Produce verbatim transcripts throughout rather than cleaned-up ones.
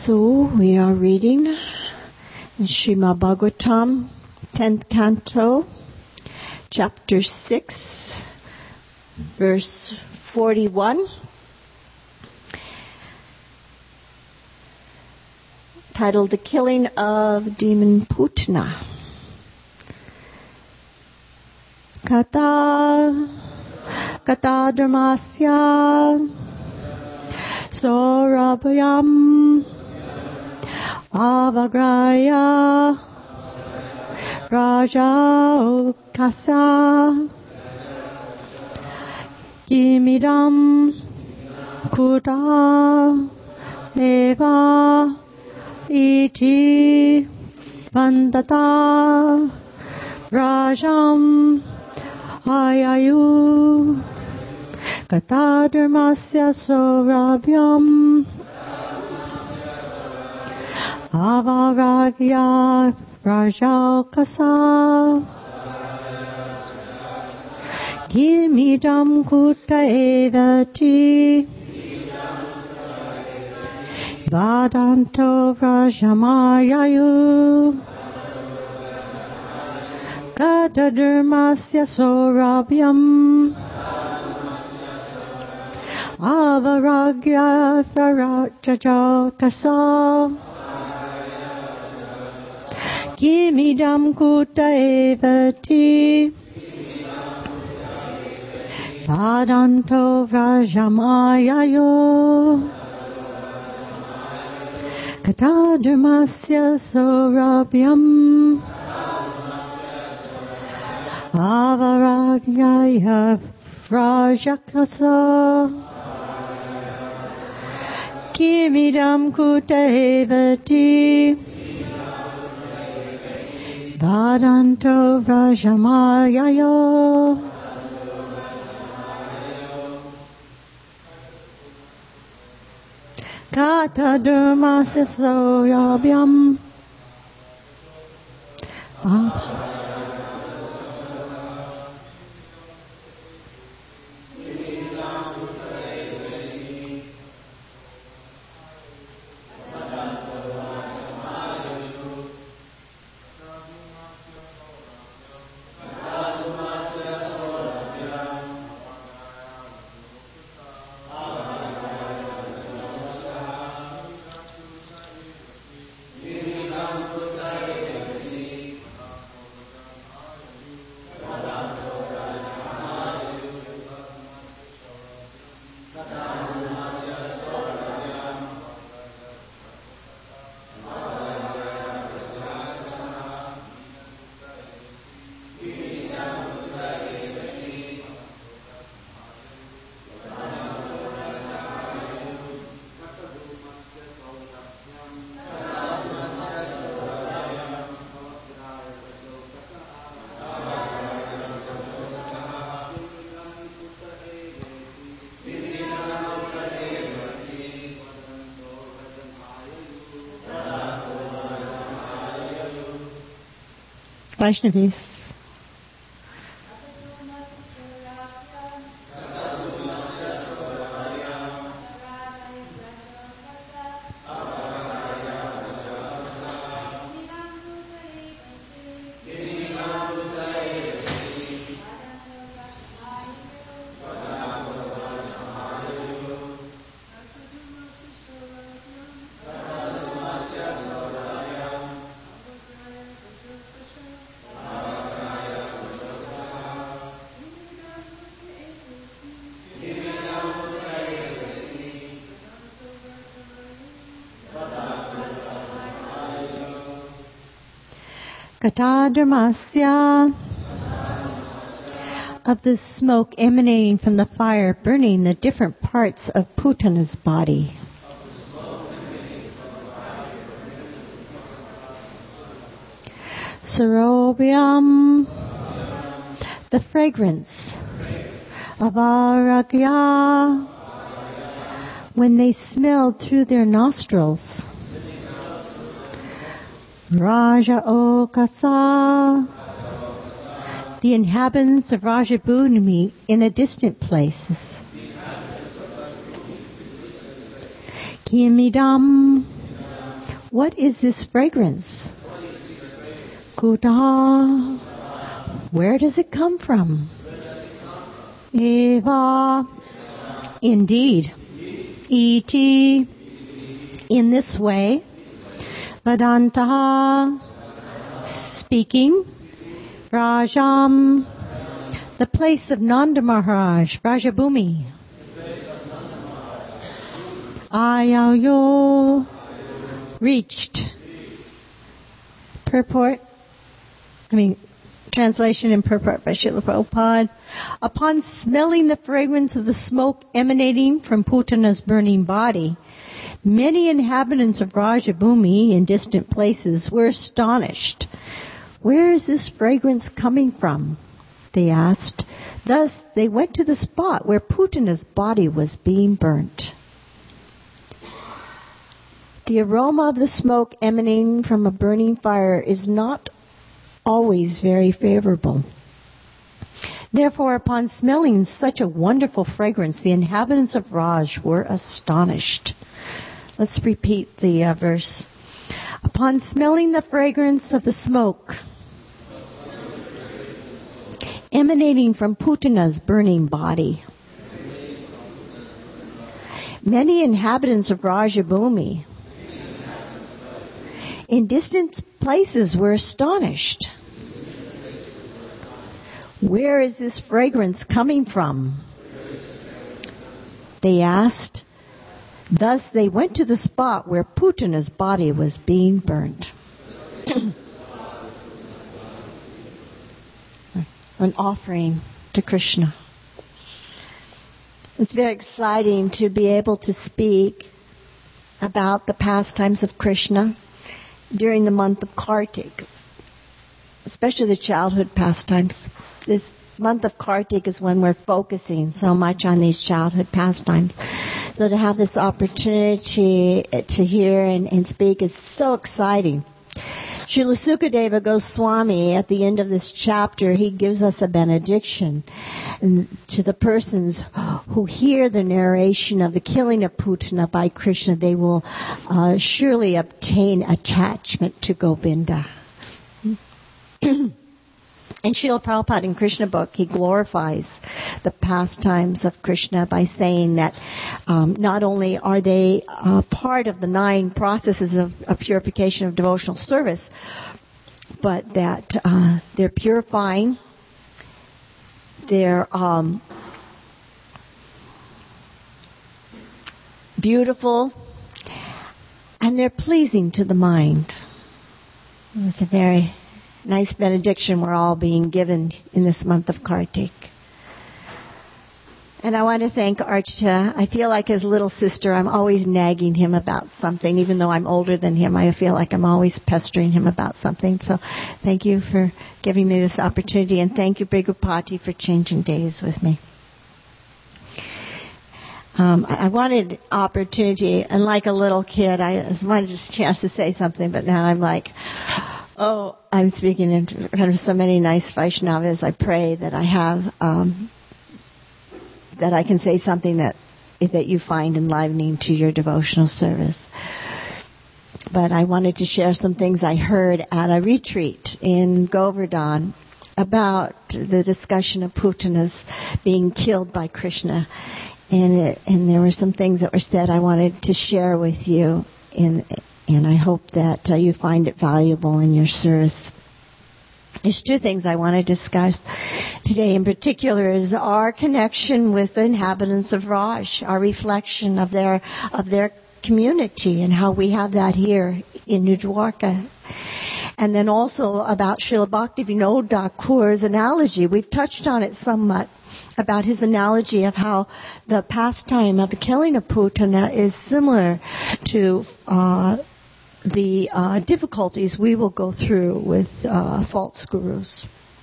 So we are reading in Srimad Bhagavatam, tenth Canto, Chapter six, verse forty-one, titled The Killing of Demon Putana. Kata, kata dharmasya, Saurabhyam, avagraya, raja ukasa, kimidam kuta deva iti vandata rajam ayayu kata dharmasya saurabhyam avaragya rajaukasa kimidam kuta evati vadanto rajamayayu kata dharmasya saurabhyam avaragya rajaukasa kimidam kuta evati vadanto rajamayayo kata dharmasya saurabhyam avaragya rajakasa kimidam kuta evati vadanto rajamayayo kata dharmasya saurabhyam Vaishnavis. Kata dharmasya, of the smoke emanating from the fire burning the different parts of Putana's body. Saurabhyam, the fragrance of avaragya, when they smelled through their nostrils. Raja Okasa, the inhabitants of Rajabhumi in a distant place. Kimidam What is this fragrance? Kuta. Where does it come from? Eva. Indeed. Iti. In this way. Vedanta. Speaking. Rajam. The place of Nanda Maharaj. Rajabhumi. Ayayo. Reached. Purport. I mean, translation and purport by Srila Prabhupada. Upon smelling the fragrance of the smoke emanating from Putana's burning body, many inhabitants of Rajabhumi in distant places were astonished. Where is this fragrance coming from? They asked. Thus, they went to the spot where Putana's body was being burnt. The aroma of the smoke emanating from a burning fire is not always very favorable. Therefore, upon smelling such a wonderful fragrance, the inhabitants of Raj were astonished. Let's repeat the uh, verse. Upon smelling the fragrance of the smoke emanating from Putana's burning body, many inhabitants of Rajabhumi in distant places were astonished. Where is this fragrance coming from? They asked. Thus they went to the spot where Putana's body was being burnt. An offering to Krishna. It's very exciting to be able to speak about the pastimes of Krishna during the month of Kartik, especially the childhood pastimes. This month of Kartik is when we're focusing so much on these childhood pastimes. So to have this opportunity to hear and, and speak is so exciting. Srila Sukadeva Goswami, at the end of this chapter, he gives us a benediction to the persons who hear the narration of the killing of Putana by Krishna. They will uh, surely obtain attachment to Govinda. And Srila Prabhupada in Krishna book, he glorifies the pastimes of Krishna by saying that um, not only are they uh, part of the nine processes of, of purification of devotional service, but that uh, they're purifying, they're um, beautiful, and they're pleasing to the mind. It's a very nice benediction we're all being given in this month of Kartik. And I want to thank Archita. I feel like his little sister, I'm always nagging him about something. Even though I'm older than him, I feel like I'm always pestering him about something. So thank you for giving me this opportunity. And thank you, Brigupati, for changing days with me. Um, I wanted opportunity, and like a little kid, I just wanted a chance to say something, but now I'm like, oh, I'm speaking in front of so many nice Vaishnavas. I pray that I have, um, that I can say something that that you find enlivening to your devotional service. But I wanted to share some things I heard at a retreat in Govardhan about the discussion of Putanas being killed by Krishna. And, it, and there were some things that were said I wanted to share with you, in, and I hope that uh, you find it valuable in your service. There's two things I want to discuss today in particular is our connection with the inhabitants of Raj, our reflection of their of their community and how we have that here in New Dwarka. And then also about Srila Bhaktivinoda Thakur's analogy. We've touched on it somewhat about his analogy of how the pastime of the killing of Putana is similar to uh, the uh, difficulties we will go through with uh, false gurus.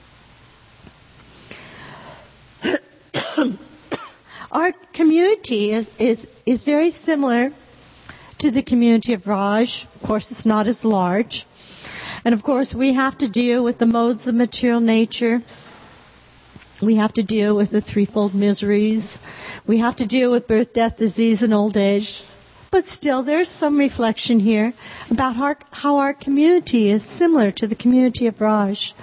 Our community is, is, is very similar to the community of Raj. Of course, it's not as large. And of course, we have to deal with the modes of material nature. We have to deal with the threefold miseries. We have to deal with birth, death, disease, and old age. But still, there's some reflection here about our, how our community is similar to the community of Raj.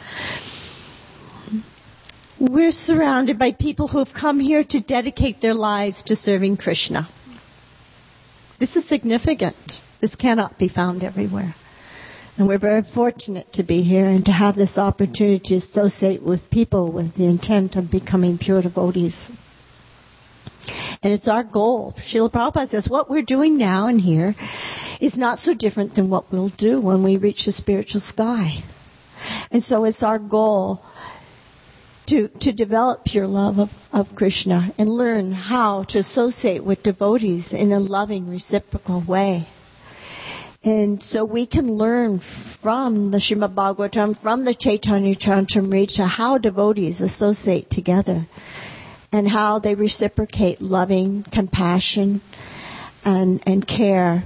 We're surrounded by people who have come here to dedicate their lives to serving Krishna. This is significant. This cannot be found everywhere. And we're very fortunate to be here and to have this opportunity to associate with people with the intent of becoming pure devotees. And it's our goal. Srila Prabhupada says what we're doing now and here is not so different than what we'll do when we reach the spiritual sky. And so it's our goal to to develop pure love of, of Krishna and learn how to associate with devotees in a loving, reciprocal way. And so we can learn from the Srimad Bhagavatam, from the Chaitanya Charitamrita, how devotees associate together and how they reciprocate loving, compassion, and, and care.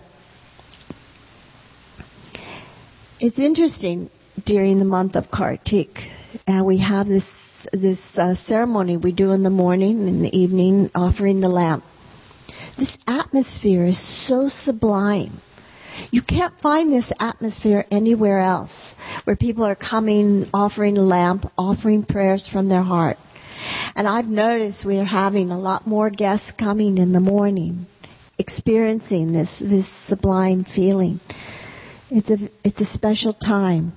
It's interesting, during the month of Kartik, uh, we have this this uh, ceremony we do in the morning and the evening, offering the lamp. This atmosphere is so sublime. You can't find this atmosphere anywhere else, where people are coming, offering a lamp, offering prayers from their heart. And I've noticed we are having a lot more guests coming in the morning, experiencing this this sublime feeling. It's a it's a special time.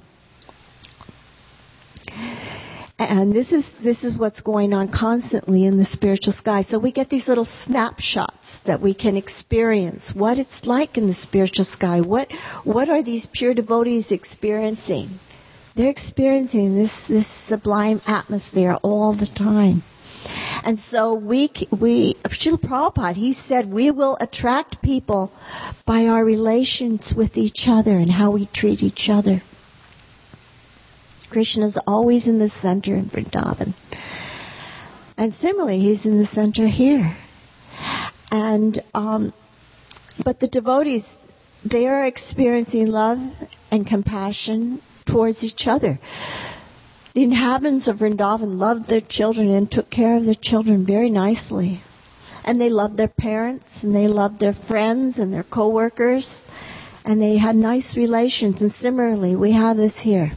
And this is this is what's going on constantly in the spiritual sky. So we get these little snapshots that we can experience what it's like in the spiritual sky. What what are these pure devotees experiencing? They're experiencing this this sublime atmosphere all the time. And so we we Srila Prabhupada, he said we will attract people by our relations with each other and how we treat each other. Krishna is always in the center in Vrindavan. And similarly, he's in the center here. And, um, but the devotees, they are experiencing love and compassion towards each other. The inhabitants of Vrindavan loved their children and took care of their children very nicely. And they loved their parents, and they loved their friends and their co-workers, and they had nice relations. And similarly, we have this here.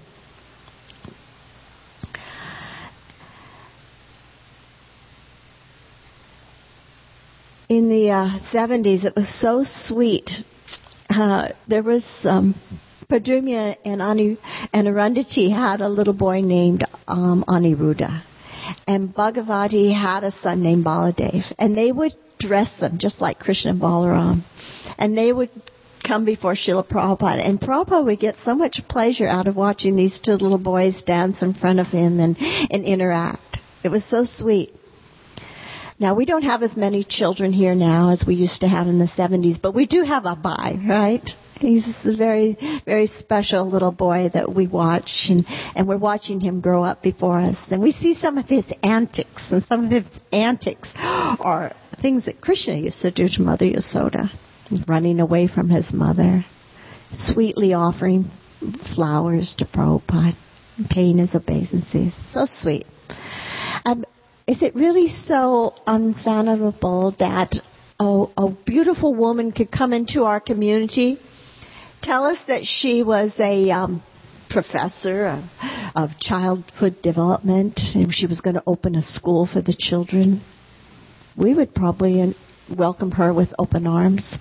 In the uh, seventies, it was so sweet. Uh, there was um, Padumya and Ani and Arundhati had a little boy named um, Aniruddha, and Bhagavati had a son named Baladev, and they would dress them just like Krishna and Balaram, and they would come before Srila Prabhupada, and Prabhupada would get so much pleasure out of watching these two little boys dance in front of him and, and interact. It was so sweet. Now, we don't have as many children here now as we used to have in the seventies, but we do have Abai, right? He's a very, very special little boy that we watch, and, and we're watching him grow up before us. And we see some of his antics, and some of his antics are things that Krishna used to do to Mother Yasoda, running away from his mother, sweetly offering flowers to Prabhupada, paying his obeisances. So sweet. Um, Is it really so unfathomable that a, a beautiful woman could come into our community, tell us that she was a um, professor of, of childhood development, and she was going to open a school for the children? We would probably welcome her with open arms,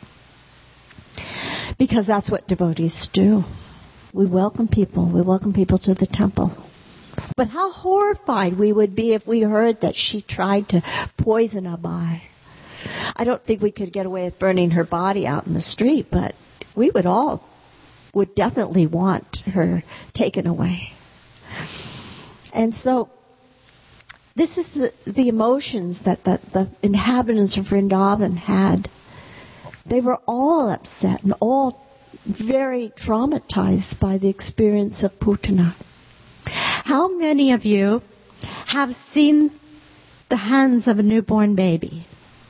because that's what devotees do. We welcome people. We welcome people to the temple. But how horrified we would be if we heard that she tried to poison Abai. I don't think we could get away with burning her body out in the street, but we would all would definitely want her taken away. And so this is the, the emotions that the, the inhabitants of Vrindavan had. They were all upset and all very traumatized by the experience of Putana. How many of you have seen the hands of a newborn baby?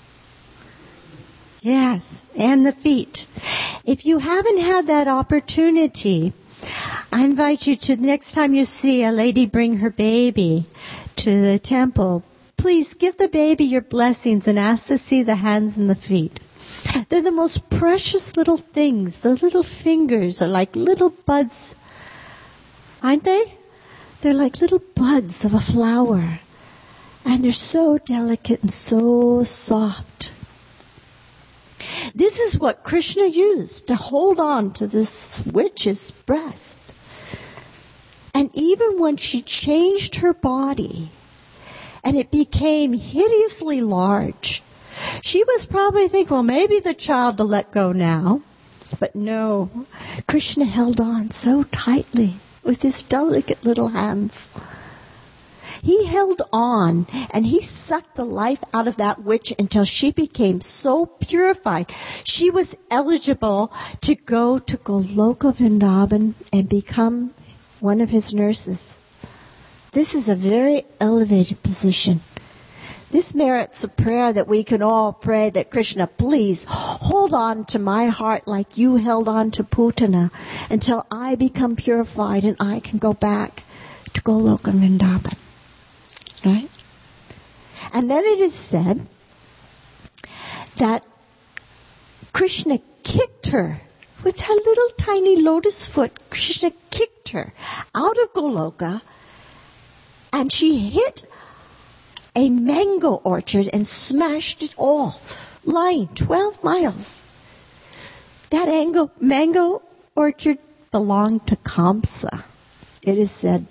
Yes, and the feet. If you haven't had that opportunity, I invite you to, next time you see a lady bring her baby to the temple, please give the baby your blessings and ask to see the hands and the feet. They're the most precious little things. The little fingers are like little buds, aren't they? They're like little buds of a flower. And they're so delicate and so soft. This is what Krishna used to hold on to this witch's breast. And even when she changed her body and it became hideously large, she was probably thinking, well, maybe the child will let go now. But no, Krishna held on so tightly with his delicate little hands. He held on, and he sucked the life out of that witch until she became so purified. She was eligible to go to Goloka Vrindavan and become one of his nurses. This is a very elevated position. This merits a prayer that we can all pray that Krishna, please hold on to my heart like you held on to Putana until I become purified and I can go back to Goloka Vrindavan. Right? And then it is said that Krishna kicked her with her little tiny lotus foot. Krishna kicked her out of Goloka, and she hit a mango orchard and smashed it all, lying twelve miles. That mango, mango orchard belonged to Kamsa, it is said,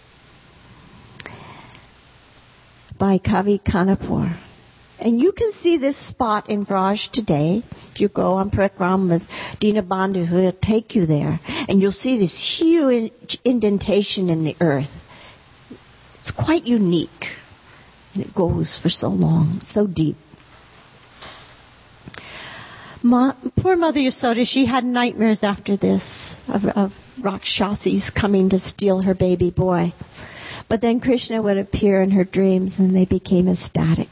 by Kavi Kanapur. And you can see this spot in Vraj today. If you go on Parikrama with Dinabandhu, he'll take you there. And you'll see this huge indentation in the earth. It's quite unique. And it goes for so long, so deep. Ma, poor Mother Yasoda, she had nightmares after this of, of Rakshasis coming to steal her baby boy. But then Krishna would appear in her dreams and they became ecstatic.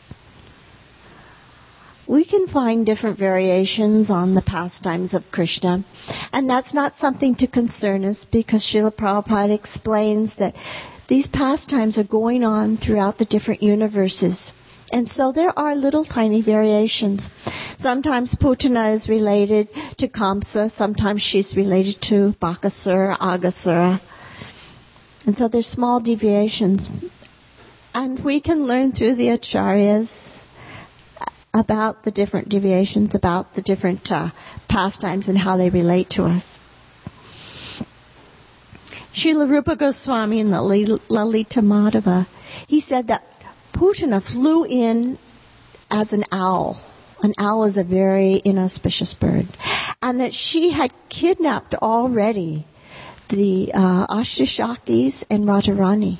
We can find different variations on the pastimes of Krishna. And that's not something to concern us because Srila Prabhupada explains that these pastimes are going on throughout the different universes. And so there are little tiny variations. Sometimes Putana is related to Kamsa. Sometimes she's related to Bakasura, Agasura. And so there's small deviations. And we can learn through the acharyas about the different deviations, about the different uh, pastimes and how they relate to us. Srila Rupa Goswami in the Lalita Madhava, he said that Putana flew in as an owl. An owl is a very inauspicious bird. And that she had kidnapped already the uh, Ashtashakis and Radharani.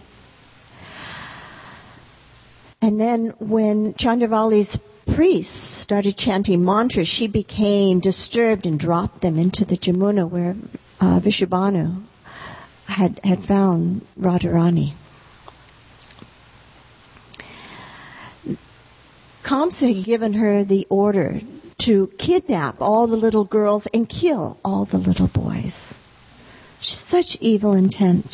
And then when Chandravali's priests started chanting mantras, she became disturbed and dropped them into the Jamuna where uh, Vishubhanu had, had found Radharani. Kamsa had given her the order to kidnap all the little girls and kill all the little boys. Such evil intent.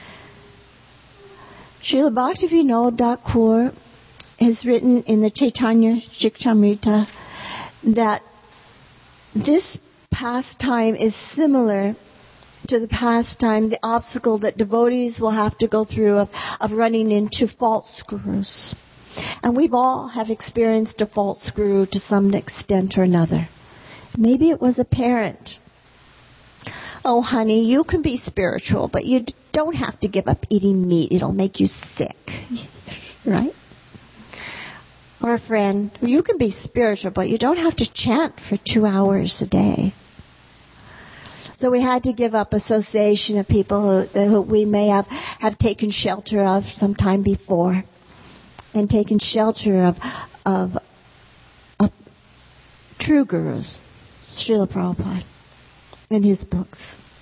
Srila Bhaktivinoda Thakur has written in the Chaitanya Charitamrita that this pastime is similar to the pastime, the obstacle that devotees will have to go through of, of running into false gurus. And we've all have experienced a false guru to some extent or another. Maybe it was a parent. Oh, honey, you can be spiritual, but you don't have to give up eating meat. It'll make you sick. Right? Or a friend, you can be spiritual, but you don't have to chant for two hours a day. So we had to give up association of people who, who we may have, have taken shelter of some time before. And taken shelter of, of, of true gurus, Srila Prabhupada, in his books.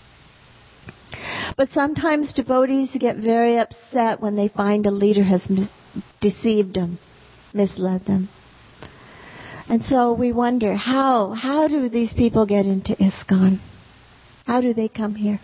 But sometimes devotees get very upset when they find a leader has mis- deceived them, misled them. And so we wonder, how, how do these people get into ISKCON? How do they come here?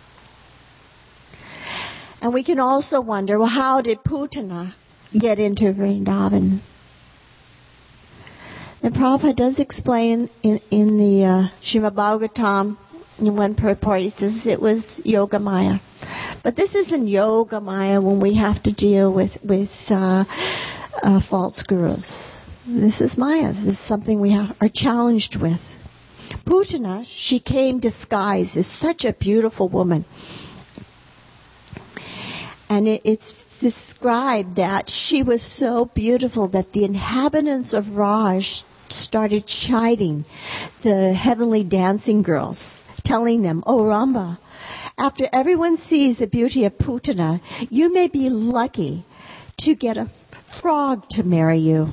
And we can also wonder, well, how did Putana get into Vrindavan? And Prabhupada does explain in, in the uh, Srimad Bhagavatam, in one purport, he says it was Yoga Maya. But this isn't Yoga Maya when we have to deal with, with uh, uh, false gurus. This is Maya. This is something we have, are challenged with. Putana, she came disguised as such a beautiful woman. And it, it's described that she was so beautiful that the inhabitants of Raj started chiding the heavenly dancing girls, telling them, "Oh, Ramba, after everyone sees the beauty of Putana, you may be lucky to get a frog to marry you."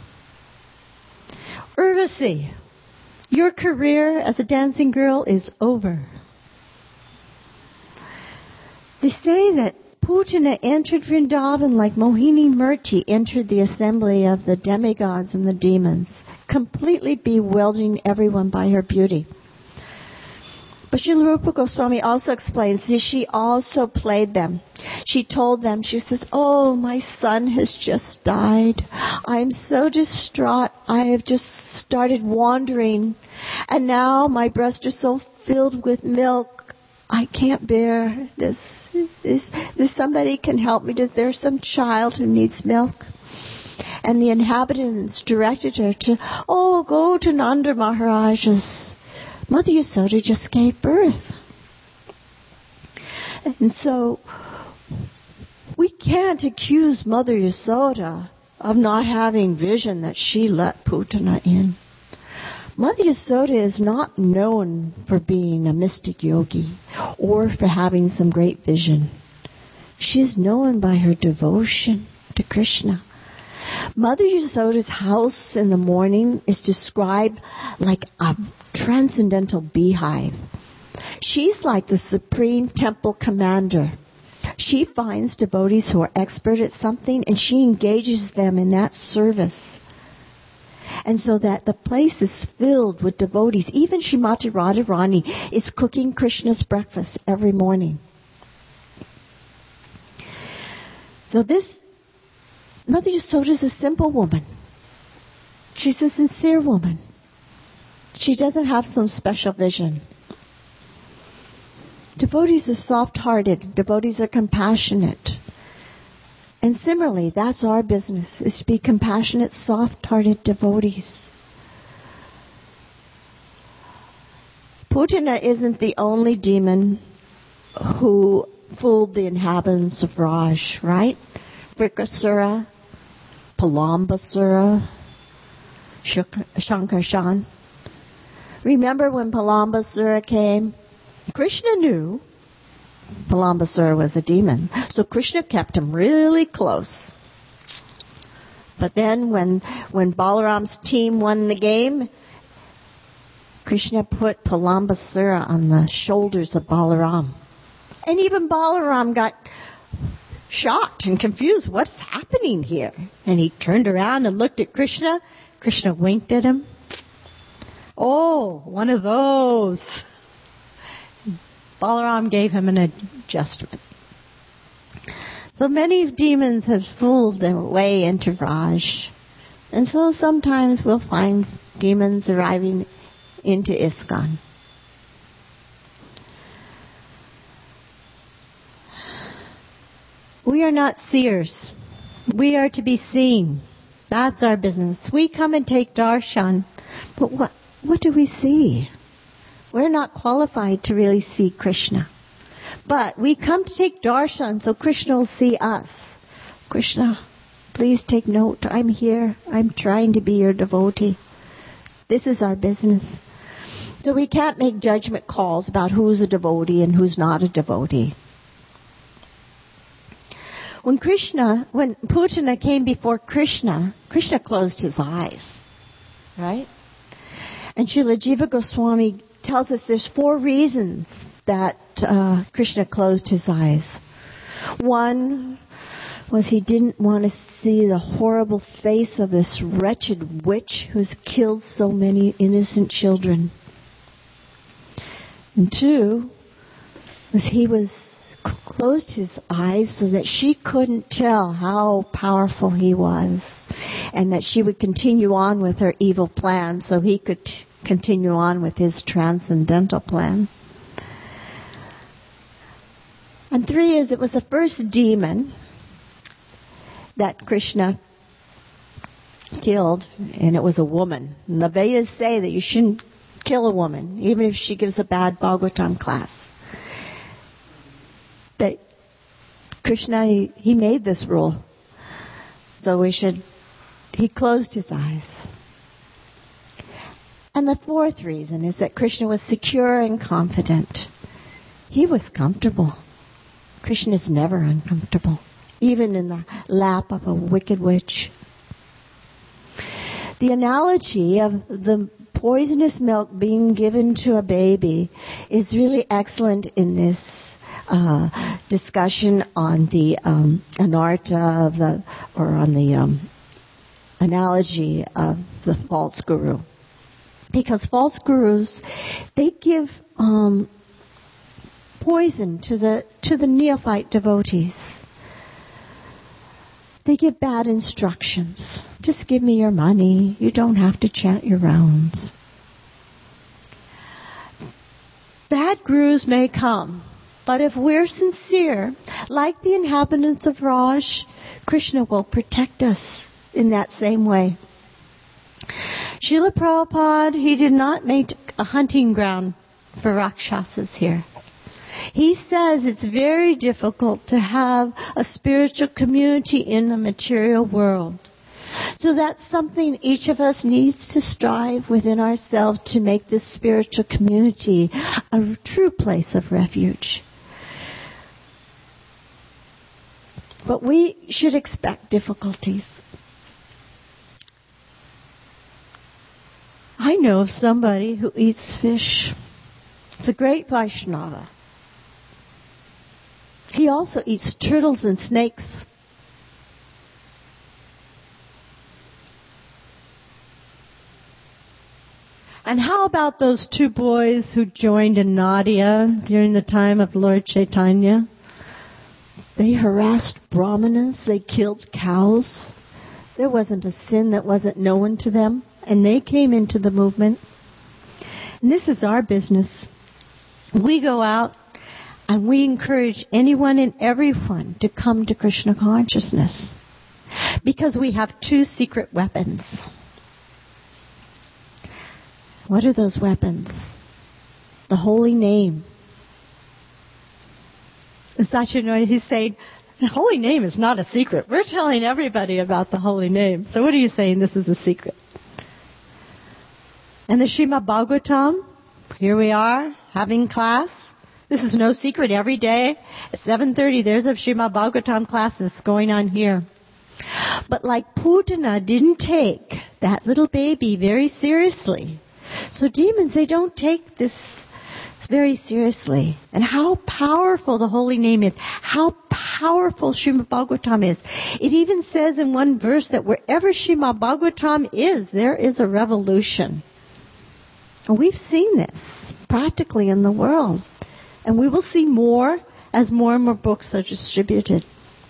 Urvasi, your career as a dancing girl is over. They say that Putana entered Vrindavan like Mohini Murti entered the assembly of the demigods and the demons, completely bewildering everyone by her beauty. But Srila Rupa Goswami also explains that she also played them. She told them, she says, "Oh, my son has just died. I'm so distraught. I have just started wandering. And now my breasts are so filled with milk. I can't bear this. This, this somebody can help me. Is there some child who needs milk?" And the inhabitants directed her to, "Oh, go to Nanda Maharaj's. Mother Yasoda just gave birth." And so we can't accuse Mother Yasoda of not having vision that she let Putana in. Mother Yasoda is not known for being a mystic yogi or for having some great vision. She's known by her devotion to Krishna. Mother Yasoda's house in the morning is described like a transcendental beehive. She's like the supreme temple commander. She finds devotees who are expert at something and she engages them in that service. And so that the place is filled with devotees. Even Srimati Radharani is cooking Krishna's breakfast every morning. So this Mother Yasoda is a simple woman. She's a sincere woman. She doesn't have some special vision. Devotees are soft-hearted. Devotees are compassionate. And similarly, that's our business, is to be compassionate, soft-hearted devotees. Putana isn't the only demon who fooled the inhabitants of Raj, right? Vrikasura, Palambasura, Shankarshan. Remember when Palambasura came? Krishna knew Palambasura was a demon, so Krishna kept him really close. But then when, when Balaram's team won the game, Krishna put Palambasura on the shoulders of Balaram. And even Balaram got shocked and confused. What's happening here? And he turned around and looked at Krishna. Krishna winked at him. "Oh, one of those." Balaram gave him an adjustment. So many demons have fooled their way into Raj. And so sometimes we'll find demons arriving into ISKCON. We are not seers. We are to be seen. That's our business. We come and take darshan, but what what do we see? We're not qualified to really see Krishna. But we come to take darshan so Krishna will see us. Krishna, please take note. I'm here. I'm trying to be your devotee. This is our business. So we can't make judgment calls about who's a devotee and who's not a devotee. When Krishna, when Putana came before Krishna, Krishna closed his eyes, right? And Srila Jiva Goswami tells us there's four reasons that uh, Krishna closed his eyes. One was he didn't want to see the horrible face of this wretched witch who's killed so many innocent children. And two was he was closed his eyes so that she couldn't tell how powerful he was. and that she would continue on with her evil plan so he could t- continue on with his transcendental plan. And three is it was the first demon that Krishna killed, and it was a woman. And the Vedas say that you shouldn't kill a woman, even if she gives a bad Bhagavatam class. That Krishna, he, he made this rule. So we should, he closed his eyes. And the fourth reason is that Krishna was secure and confident. He was comfortable. Krishna is never uncomfortable, even in the lap of a wicked witch. The analogy of the poisonous milk being given to a baby is really excellent in this uh, discussion on the um, anartha of the, or on the um, analogy of the false guru. Because false gurus, they give um, poison to the to the neophyte devotees. They give bad instructions. Just give me your money. You don't have to chant your rounds. Bad gurus may come, but if we're sincere, like the inhabitants of Raj, Krishna will protect us in that same way. Srila Prabhupada, he did not make a hunting ground for Rakshasas here. He says it's very difficult to have a spiritual community in the material world. So that's something each of us needs to strive within ourselves to make this spiritual community a true place of refuge. But we should expect difficulties. I know of somebody who eats fish. It's a great Vaishnava. He also eats turtles and snakes. And how about those two boys who joined in Nadia during the time of Lord Chaitanya? They harassed brahmanas. They killed cows. There wasn't a sin that wasn't known to them. And they came into the movement. And this is our business. We go out and we encourage anyone and everyone to come to Krishna consciousness. Because we have two secret weapons. What are those weapons? The holy name. Sachinoy, he's saying, the holy name is not a secret. We're telling everybody about the holy name. So what are you saying? This is a secret. And the Srimad Bhagavatam, here we are, having class. This is no secret. Every day at seven thirty, there's a Srimad Bhagavatam class that's going on here. But like Putana didn't take that little baby very seriously. So demons, they don't take this very seriously. And how powerful the holy name is. How powerful Srimad Bhagavatam is. It even says in one verse that wherever Srimad Bhagavatam is, there is a revolution. And we've seen this practically in the world. And we will see more as more and more books are distributed.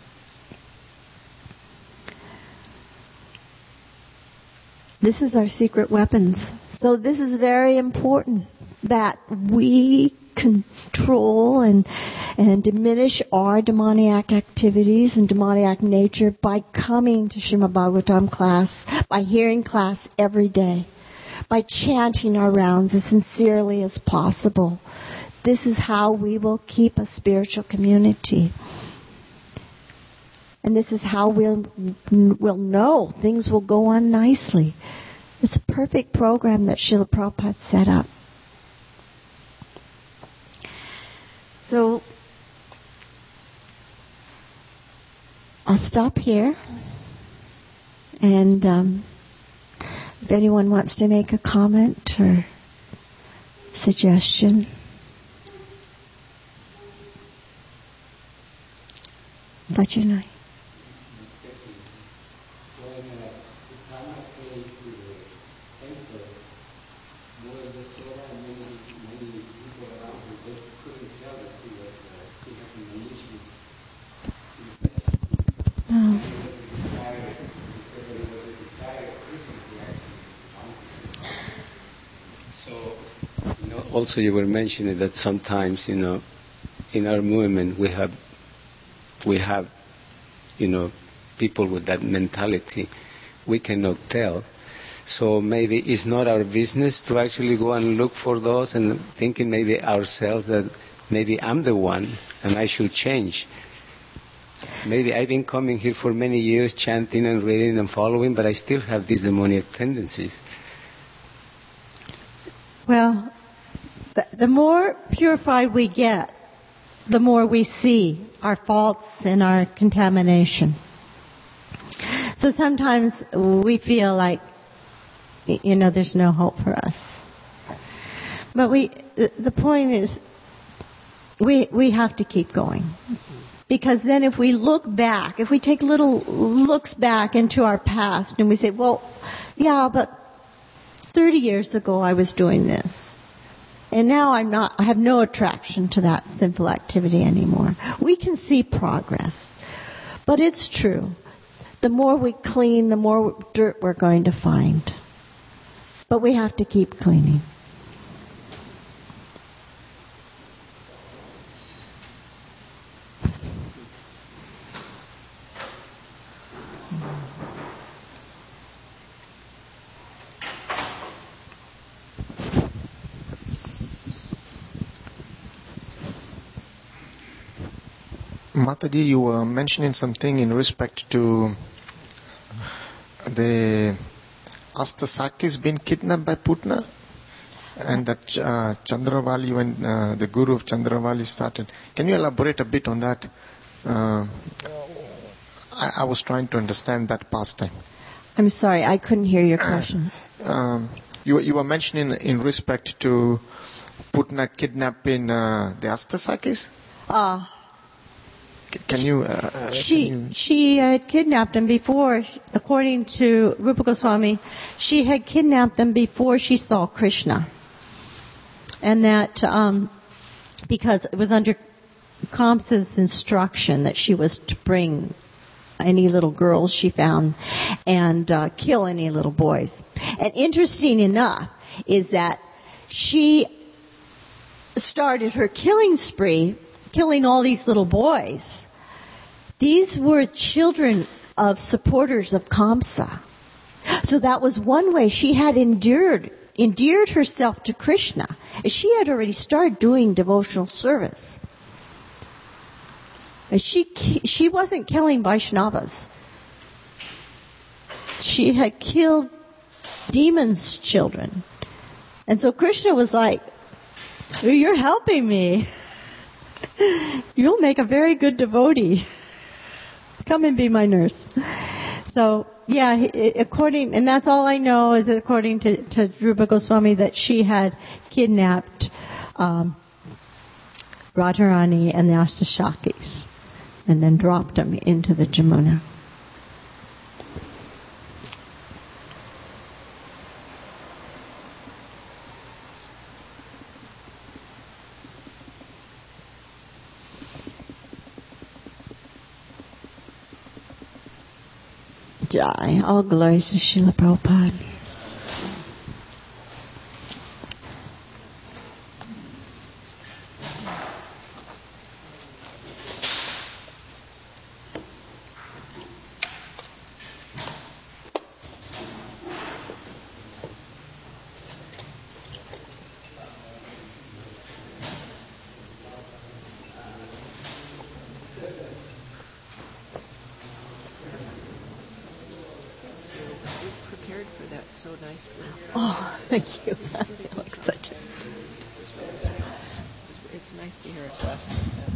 This is our secret weapons. So this is very important that we control and and diminish our demoniac activities and demoniac nature by coming to Srimad Bhagavatam class, by hearing class every day, by chanting our rounds as sincerely as possible. This is how we will keep a spiritual community. And this is how we'll, we'll know things will go on nicely. It's a perfect program that Srila Prabhupada set up. So, I'll stop here. And um, if anyone wants to make a comment or suggestion. Vajranai. also you were mentioning that sometimes, you know, in our movement we have, we have, you know, people with that mentality. We cannot tell. So maybe it's not our business to actually go and look for those and thinking maybe ourselves that maybe I'm the one and I should change. Maybe I've been coming here for many years chanting and reading and following, but I still have these demonic tendencies. Well, the, the more purified we get, the more we see our faults and our contamination. So sometimes we feel like, you know, there's no hope for us. But we, the point is, we we have to keep going. Because then if we look back, if we take little looks back into our past and we say, well, yeah, but thirty years ago I was doing this. And now I'm not, I have no attraction to that sinful activity anymore. We can see progress. But it's true. The more we clean, the more dirt we're going to find. But we have to keep cleaning. Mataji, you were mentioning something in respect to the Astasakis being kidnapped by Putna, and that uh, Chandravali, when uh, the guru of Chandravali started. Can you elaborate a bit on that? Uh, I, I was trying to understand that pastime. I'm sorry, I couldn't hear your question. Um, you, you were mentioning in respect to Putna kidnapping uh, the Astasakis? Ah. Uh, Can you? Uh, she can you... she had kidnapped them before, according to Rupa Goswami. She had kidnapped them before she saw Krishna, and that um, because it was under Kamsa's instruction that she was to bring any little girls she found and uh, kill any little boys. And interesting enough is that she started her killing spree, killing all these little boys. These were children of supporters of Kamsa. So that was one way she had endeared, endeared herself to Krishna. She had already started doing devotional service. She, she wasn't killing Vaishnavas. She had killed demons' children. And so Krishna was like, you're helping me. You'll make a very good devotee. Come and be my nurse. So, yeah, according, and that's all I know is according to, to Rupa Goswami that she had kidnapped um, Radharani and the Astasakis and then dropped them into the Jamuna. Jai. All glories to Srila Prabhupada. So nicely. Oh, thank you. That looks such a... It's nice to hear it, Wes.